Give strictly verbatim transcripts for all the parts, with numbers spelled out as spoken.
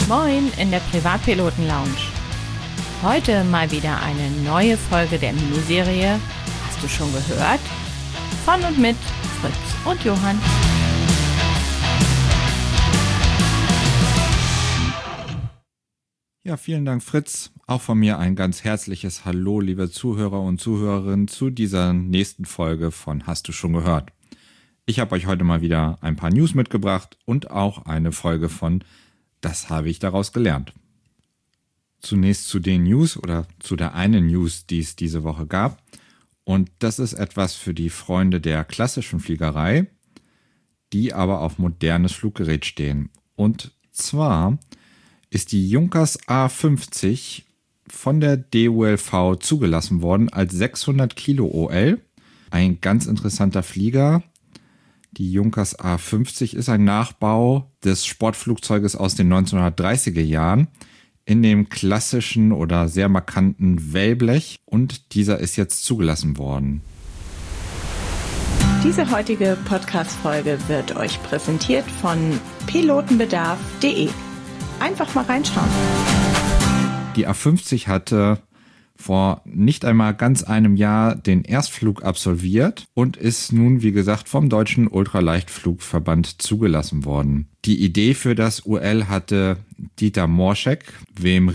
Moin in der Privatpiloten-Lounge. Heute mal wieder eine neue Folge der Miniserie Hast du schon gehört? Von und mit Fritz und Johann. Ja, vielen Dank, Fritz. Auch von mir ein ganz herzliches Hallo, liebe Zuhörer und Zuhörerinnen, zu dieser nächsten Folge von Hast du schon gehört? Ich habe euch heute mal wieder ein paar News mitgebracht und auch eine Folge von Das habe ich daraus gelernt. Zunächst zu den News oder zu der einen News, die es diese Woche gab. Und das ist etwas für die Freunde der klassischen Fliegerei, die aber auf modernes Fluggerät stehen. Und zwar ist die Junkers A fünfzig von der D U L V zugelassen worden als sechshundert Kilo O L. Ein ganz interessanter Flieger. Die Junkers A fünfzig ist ein Nachbau des Sportflugzeuges aus den neunzehnhundertdreißiger Jahren in dem klassischen oder sehr markanten Wellblech, und dieser ist jetzt zugelassen worden. Diese heutige Podcast-Folge wird euch präsentiert von pilotenbedarf punkt de. Einfach mal reinschauen. Die A fünfzig hatte vor nicht einmal ganz einem Jahr den Erstflug absolviert und ist nun, wie gesagt, vom Deutschen Ultraleichtflugverband zugelassen worden. Die Idee für das U L hatte Dieter Morschek. Wem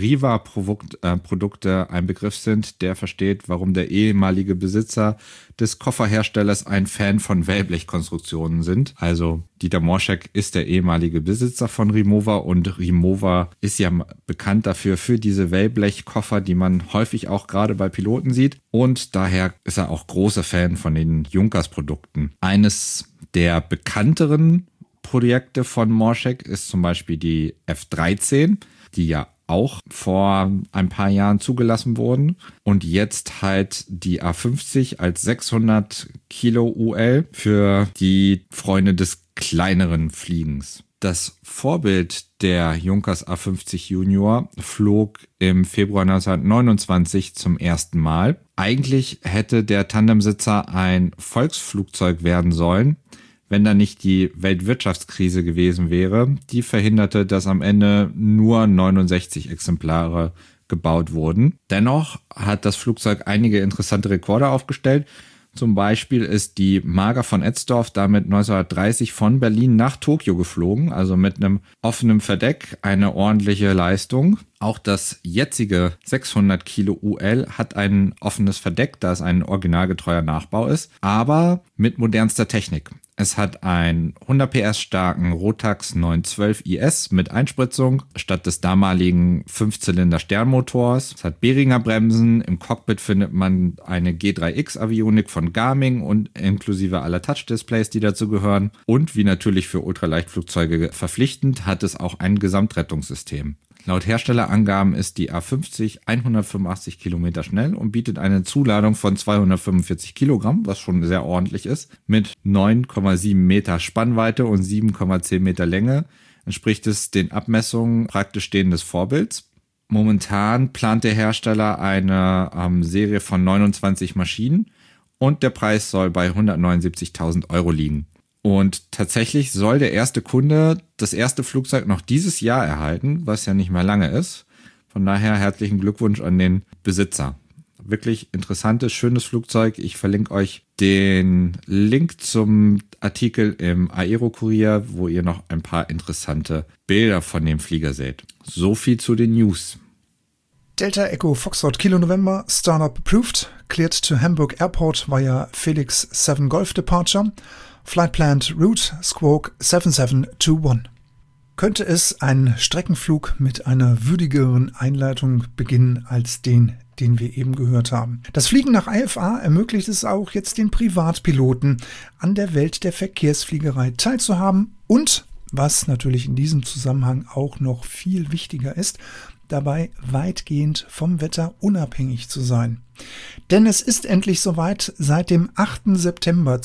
Riva-Produkte ein Begriff sind, der versteht, warum der ehemalige Besitzer des Kofferherstellers ein Fan von Wellblechkonstruktionen sind. Also Dieter Morschek ist der ehemalige Besitzer von Rimowa, und Rimowa ist ja bekannt dafür, für diese Wellblechkoffer, die man häufig auch gerade bei Piloten sieht. Und daher ist er auch großer Fan von den Junkers-Produkten. Eines der bekannteren Projekte von Morschek ist zum Beispiel die F dreizehn, die ja auch vor ein paar Jahren zugelassen wurden, und jetzt halt die A fünfzig als sechshundert Kilo U L für die Freunde des kleineren Fliegens. Das Vorbild der Junkers A fünfzig Junior flog im Februar neunzehnhundertneunundzwanzig zum ersten Mal. Eigentlich hätte der Tandemsitzer ein Volksflugzeug werden sollen, wenn da nicht die Weltwirtschaftskrise gewesen wäre. Die verhinderte, dass am Ende nur neunundsechzig Exemplare gebaut wurden. Dennoch hat das Flugzeug einige interessante Rekorde aufgestellt. Zum Beispiel ist die Marga von Etzdorf damit neunzehnhundertdreißig von Berlin nach Tokio geflogen, also mit einem offenen Verdeck, eine ordentliche Leistung. Auch das jetzige sechshundert Kilo U L hat ein offenes Verdeck, da es ein originalgetreuer Nachbau ist, aber mit modernster Technik. Es hat einen hundert P S starken Rotax neunhundertzwölf I S mit Einspritzung statt des damaligen Fünfzylinder-Sternmotors. Es hat Behringer Bremsen. Im Cockpit findet man eine G drei X Avionik von Garmin und inklusive aller Touch-Displays, die dazu gehören. Und wie natürlich für Ultraleichtflugzeuge verpflichtend, hat es auch ein Gesamtrettungssystem. Laut Herstellerangaben ist die A fünfzig hundertfünfundachtzig Kilometer schnell und bietet eine Zuladung von zweihundertfünfundvierzig Kilogramm, was schon sehr ordentlich ist, mit neun Komma sieben Meter Spannweite und sieben Komma zehn Meter Länge. Entspricht es den Abmessungen praktisch denen des Vorbilds. Momentan plant der Hersteller eine ähm, Serie von neunundzwanzig Maschinen und der Preis soll bei hundertneunundsiebzigtausend Euro liegen. Und tatsächlich soll der erste Kunde das erste Flugzeug noch dieses Jahr erhalten, was ja nicht mehr lange ist. Von daher herzlichen Glückwunsch an den Besitzer. Wirklich interessantes, schönes Flugzeug. Ich verlinke euch den Link zum Artikel im Aero-Kurier, wo ihr noch ein paar interessante Bilder von dem Flieger seht. So viel zu den News. Delta Echo Foxtrot Kilo November, Startup approved, cleared to Hamburg Airport via Felix seven Golf Departure. Flight planned route Squawk seven seven two one. Könnte es ein Streckenflug mit einer würdigeren Einleitung beginnen als den, den wir eben gehört haben? Das Fliegen nach I F A ermöglicht es auch jetzt den Privatpiloten, an der Welt der Verkehrsfliegerei teilzuhaben und, was natürlich in diesem Zusammenhang auch noch viel wichtiger ist, dabei weitgehend vom Wetter unabhängig zu sein. Denn es ist endlich soweit, seit dem achten September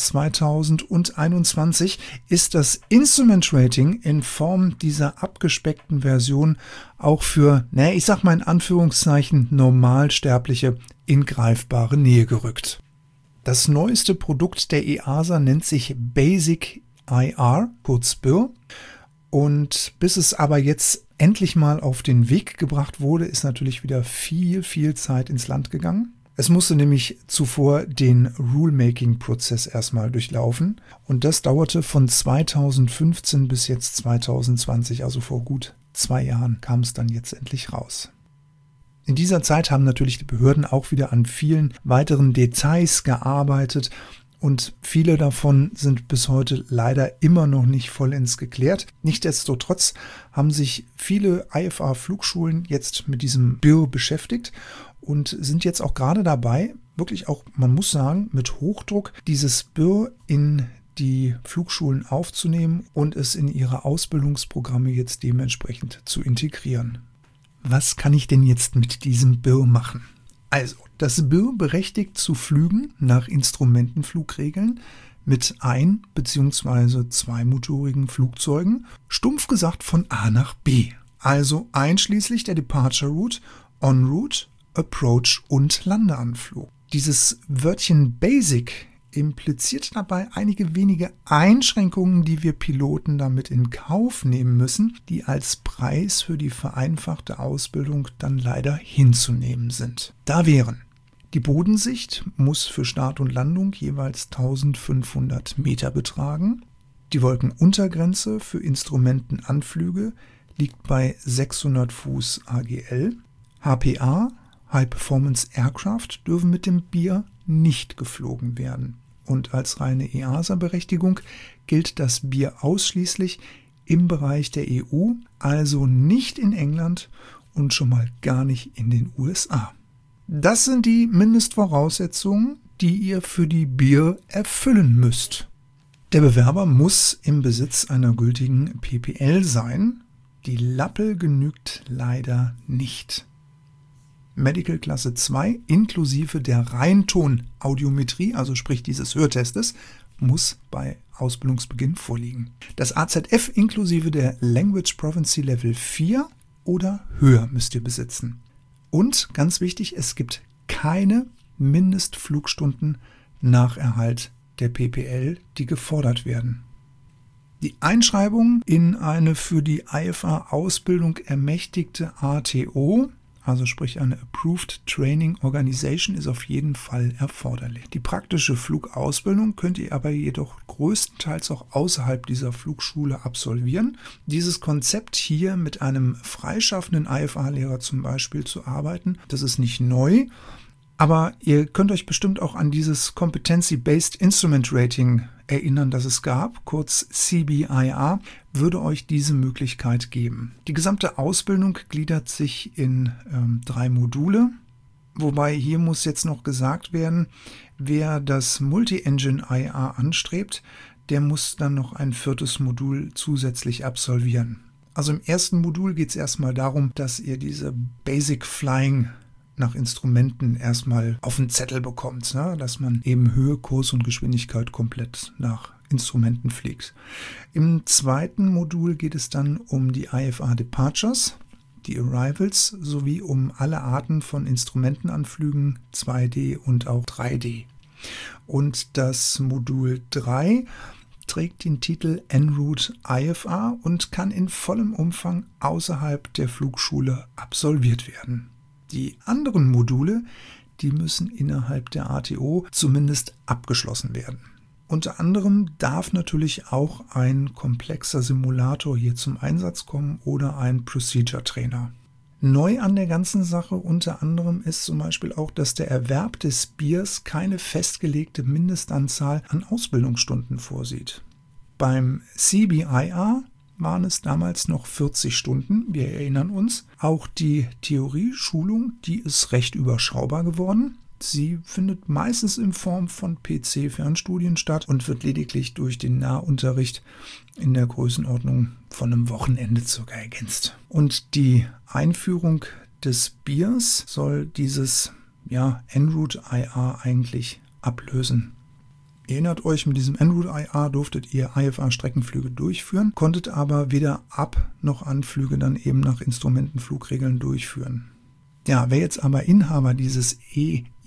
zweitausendeinundzwanzig ist das Instrument Rating in Form dieser abgespeckten Version auch für, naja, ich sag mal in Anführungszeichen, Normalsterbliche in greifbare Nähe gerückt. Das neueste Produkt der E A S A nennt sich Basic I R, kurz B I R. Und bis es aber jetzt endlich mal auf den Weg gebracht wurde, ist natürlich wieder viel, viel Zeit ins Land gegangen. Es musste nämlich zuvor den Rulemaking-Prozess erstmal durchlaufen und das dauerte von zweitausendfünfzehn bis jetzt zweitausendzwanzig, also vor gut zwei Jahren kam es dann jetzt endlich raus. In dieser Zeit haben natürlich die Behörden auch wieder an vielen weiteren Details gearbeitet und viele davon sind bis heute leider immer noch nicht vollends geklärt. Nichtsdestotrotz haben sich viele I F A-Flugschulen jetzt mit diesem B I R beschäftigt und sind jetzt auch gerade dabei, wirklich auch, man muss sagen, mit Hochdruck dieses B I R in die Flugschulen aufzunehmen und es in ihre Ausbildungsprogramme jetzt dementsprechend zu integrieren. Was kann ich denn jetzt mit diesem B I R machen? Also, das B I R berechtigt zu Flügen nach Instrumentenflugregeln mit ein- bzw. zweimotorigen Flugzeugen, stumpf gesagt von A nach B. Also einschließlich der Departure Route, En route, Approach und Landeanflug. Dieses Wörtchen Basic impliziert dabei einige wenige Einschränkungen, die wir Piloten damit in Kauf nehmen müssen, die als Preis für die vereinfachte Ausbildung dann leider hinzunehmen sind. Da wären: Die Bodensicht muss für Start und Landung jeweils eintausendfünfhundert Meter betragen. Die Wolkenuntergrenze für Instrumentenanflüge liegt bei sechshundert Fuß A G L. H P A, High Performance Aircraft, dürfen mit dem B I R nicht geflogen werden. Und als reine E A S A-Berechtigung gilt das B I R ausschließlich im Bereich der E U, also nicht in England und schon mal gar nicht in den U S A. Das sind die Mindestvoraussetzungen, die ihr für die B I R erfüllen müsst. Der Bewerber muss im Besitz einer gültigen P P L sein. Die Lappel genügt leider nicht. Medical Klasse zwei inklusive der Reinton-Audiometrie, also sprich dieses Hörtestes, muss bei Ausbildungsbeginn vorliegen. Das A Z F inklusive der Language Proficiency Level vier oder höher müsst ihr besitzen. Und ganz wichtig, es gibt keine Mindestflugstunden nach Erhalt der P P L, die gefordert werden. Die Einschreibung in eine für die I F A-Ausbildung ermächtigte A T O, also sprich eine Approved Training Organization, ist auf jeden Fall erforderlich. Die praktische Flugausbildung könnt ihr aber jedoch größtenteils auch außerhalb dieser Flugschule absolvieren. Dieses Konzept hier mit einem freischaffenden I F A-Lehrer zum Beispiel zu arbeiten, das ist nicht neu, aber ihr könnt euch bestimmt auch an dieses Competency-Based Instrument Rating erinnern, das es gab, kurz C B I R, würde euch diese Möglichkeit geben. Die gesamte Ausbildung gliedert sich in ähm, drei Module, wobei hier muss jetzt noch gesagt werden, wer das Multi-Engine I R anstrebt, der muss dann noch ein viertes Modul zusätzlich absolvieren. Also im ersten Modul geht es erstmal darum, dass ihr diese Basic Flying nach Instrumenten erstmal auf den Zettel bekommt, ne? Dass man eben Höhe, Kurs und Geschwindigkeit komplett nach Instrumenten fliegt. Im zweiten Modul geht es dann um die I F A Departures, die Arrivals sowie um alle Arten von Instrumentenanflügen, zwei D und auch drei D. Und das Modul drei trägt den Titel En route I F A und kann in vollem Umfang außerhalb der Flugschule absolviert werden. Die anderen Module, die müssen innerhalb der A T O zumindest abgeschlossen werden. Unter anderem darf natürlich auch ein komplexer Simulator hier zum Einsatz kommen oder ein Procedure Trainer. Neu an der ganzen Sache unter anderem ist zum Beispiel auch, dass der Erwerb des B I Rs keine festgelegte Mindestanzahl an Ausbildungsstunden vorsieht. Beim C B I R waren es damals noch vierzig Stunden, wir erinnern uns. Auch die Theorieschulung, die ist recht überschaubar geworden. Sie findet meistens in Form von P C-Fernstudien statt und wird lediglich durch den Nahunterricht in der Größenordnung von einem Wochenende circa ergänzt. Und die Einführung des B I Rs soll dieses ja, En route I R eigentlich ablösen. Ihr erinnert euch, mit diesem En route I R durftet ihr I F A-Streckenflüge durchführen, konntet aber weder Ab- noch Anflüge dann eben nach Instrumentenflugregeln durchführen. Ja, wer jetzt aber Inhaber dieses E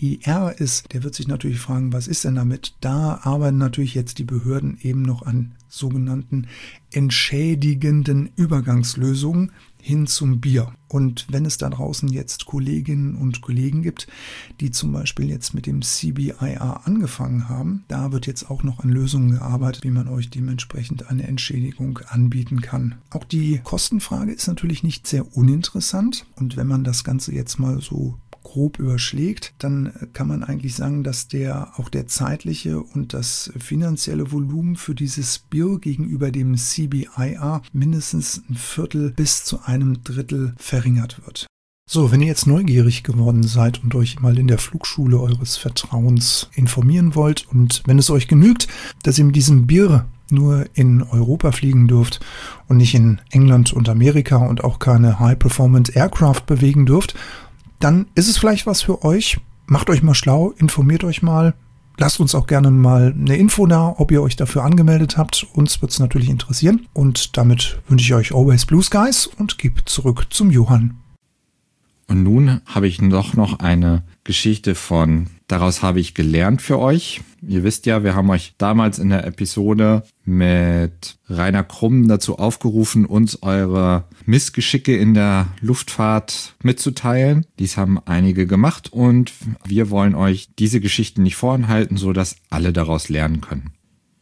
I R ist, der wird sich natürlich fragen, was ist denn damit? Da arbeiten natürlich jetzt die Behörden eben noch an sogenannten entschädigenden Übergangslösungen hin zum Bier. Und wenn es da draußen jetzt Kolleginnen und Kollegen gibt, die zum Beispiel jetzt mit dem C B I R angefangen haben, da wird jetzt auch noch an Lösungen gearbeitet, wie man euch dementsprechend eine Entschädigung anbieten kann. Auch die Kostenfrage ist natürlich nicht sehr uninteressant. Und wenn man das Ganze jetzt mal so grob überschlägt, dann kann man eigentlich sagen, dass der auch der zeitliche und das finanzielle Volumen für dieses Bier gegenüber dem C B I R mindestens ein Viertel bis zu einem Drittel verringert wird. So, wenn ihr jetzt neugierig geworden seid und euch mal in der Flugschule eures Vertrauens informieren wollt und wenn es euch genügt, dass ihr mit diesem Bier nur in Europa fliegen dürft und nicht in England und Amerika und auch keine High-Performance Aircraft bewegen dürft, dann ist es vielleicht was für euch. Macht euch mal schlau, informiert euch mal. Lasst uns auch gerne mal eine Info da, ob ihr euch dafür angemeldet habt. Uns wird es natürlich interessieren. Und damit wünsche ich euch Always Blue Skies und gebe zurück zum Johann. Und nun habe ich doch noch eine Geschichte von Daraus habe ich gelernt für euch. Ihr wisst ja, wir haben euch damals in der Episode mit Rainer Krumm dazu aufgerufen, uns eure Missgeschicke in der Luftfahrt mitzuteilen. Dies haben einige gemacht und wir wollen euch diese Geschichten nicht vorenthalten, sodass alle daraus lernen können.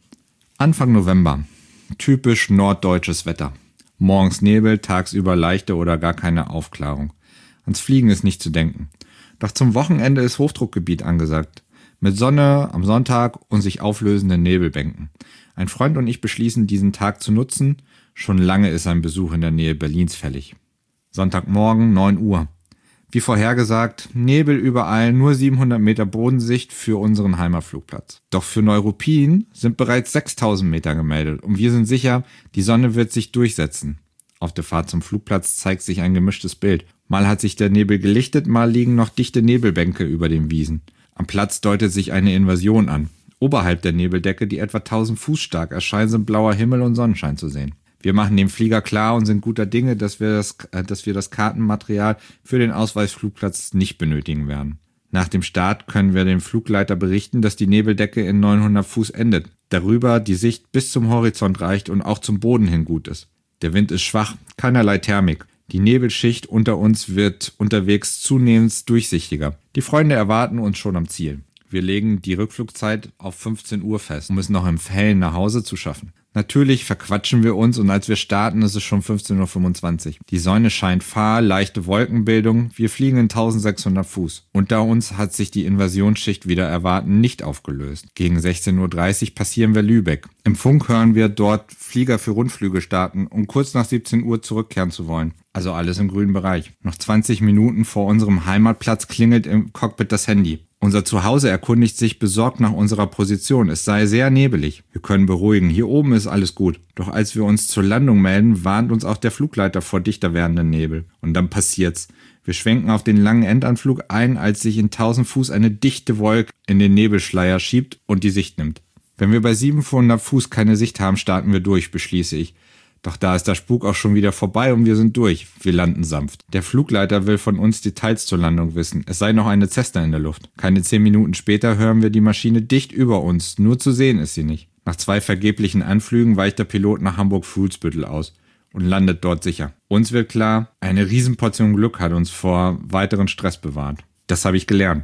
Anfang November. Typisch norddeutsches Wetter. Morgens Nebel, tagsüber leichte oder gar keine Aufklärung. Ans Fliegen ist nicht zu denken. Doch zum Wochenende ist Hochdruckgebiet angesagt. Mit Sonne am Sonntag und sich auflösenden Nebelbänken. Ein Freund und ich beschließen, diesen Tag zu nutzen. Schon lange ist ein Besuch in der Nähe Berlins fällig. Sonntagmorgen, neun Uhr. Wie vorhergesagt, Nebel überall, nur siebenhundert Meter Bodensicht für unseren Heimatflugplatz. Doch für Neuruppin sind bereits sechstausend Meter gemeldet und wir sind sicher, die Sonne wird sich durchsetzen. Auf der Fahrt zum Flugplatz zeigt sich ein gemischtes Bild. Mal hat sich der Nebel gelichtet, mal liegen noch dichte Nebelbänke über den Wiesen. Am Platz deutet sich eine Invasion an. Oberhalb der Nebeldecke, die etwa tausend Fuß stark erscheint, sind blauer Himmel und Sonnenschein zu sehen. Wir machen dem Flieger klar und sind guter Dinge, dass wir das, äh, dass wir das Kartenmaterial für den Ausweichflugplatz nicht benötigen werden. Nach dem Start können wir dem Flugleiter berichten, dass die Nebeldecke in neunhundert Fuß endet. Darüber die Sicht bis zum Horizont reicht und auch zum Boden hin gut ist. Der Wind ist schwach, keinerlei Thermik. Die Nebelschicht unter uns wird unterwegs zunehmend durchsichtiger. Die Freunde erwarten uns schon am Ziel. Wir legen die Rückflugzeit auf fünfzehn Uhr fest, um es noch im Hellen nach Hause zu schaffen. Natürlich verquatschen wir uns und als wir starten, ist es schon fünfzehn Uhr fünfundzwanzig. Die Sonne scheint fahl, leichte Wolkenbildung, wir fliegen in eintausendsechshundert Fuß. Unter uns hat sich die Invasionsschicht wieder erwarten nicht aufgelöst. Gegen sechzehn Uhr dreißig passieren wir Lübeck. Im Funk hören wir dort Flieger für Rundflüge starten, um kurz nach siebzehn Uhr zurückkehren zu wollen. Also alles im grünen Bereich. Noch zwanzig Minuten vor unserem Heimatplatz klingelt im Cockpit das Handy. Unser Zuhause erkundigt sich besorgt nach unserer Position. Es sei sehr nebelig. Wir können beruhigen. Hier oben ist alles gut. Doch als wir uns zur Landung melden, warnt uns auch der Flugleiter vor dichter werdenden Nebel. Und dann passiert's. Wir schwenken auf den langen Endanflug ein, als sich in tausend Fuß eine dichte Wolke in den Nebelschleier schiebt und die Sicht nimmt. Wenn wir bei siebenhundert Fuß keine Sicht haben, starten wir durch, beschließe ich. Doch da ist der Spuk auch schon wieder vorbei und wir sind durch. Wir landen sanft. Der Flugleiter will von uns Details zur Landung wissen. Es sei noch eine Cessna in der Luft. Keine zehn Minuten später hören wir die Maschine dicht über uns. Nur zu sehen ist sie nicht. Nach zwei vergeblichen Anflügen weicht der Pilot nach Hamburg-Fuhlsbüttel aus und landet dort sicher. Uns wird klar, eine Riesenportion Glück hat uns vor weiteren Stress bewahrt. Das habe ich gelernt.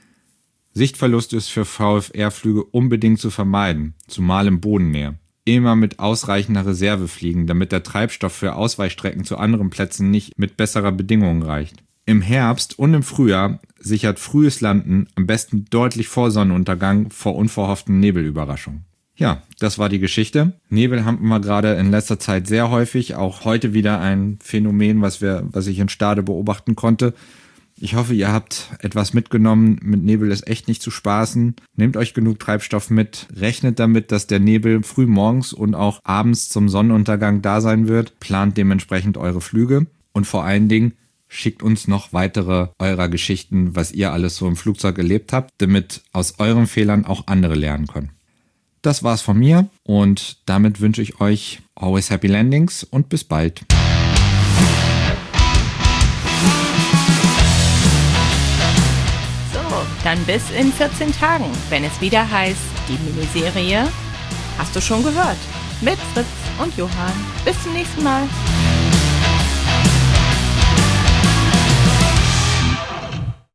Sichtverlust ist für V F R-Flüge unbedingt zu vermeiden, zumal in Bodennähe. Immer mit ausreichender Reserve fliegen, damit der Treibstoff für Ausweichstrecken zu anderen Plätzen nicht mit besserer Bedingungen reicht. Im Herbst und im Frühjahr sichert frühes Landen am besten deutlich vor Sonnenuntergang vor unverhofften Nebelüberraschungen. Ja, das war die Geschichte. Nebel haben wir gerade in letzter Zeit sehr häufig, auch heute wieder ein Phänomen, was wir, was ich in Stade beobachten konnte. Ich hoffe, ihr habt etwas mitgenommen. Mit Nebel ist echt nicht zu spaßen. Nehmt euch genug Treibstoff mit. Rechnet damit, dass der Nebel früh morgens und auch abends zum Sonnenuntergang da sein wird. Plant dementsprechend eure Flüge. Und vor allen Dingen schickt uns noch weitere eurer Geschichten, was ihr alles so im Flugzeug erlebt habt, damit aus euren Fehlern auch andere lernen können. Das war's von mir und damit wünsche ich euch always happy landings und bis bald. Dann bis in vierzehn Tagen, wenn es wieder heißt, die Miniserie Hast du schon gehört? Mit Fritz und Johann. Bis zum nächsten Mal.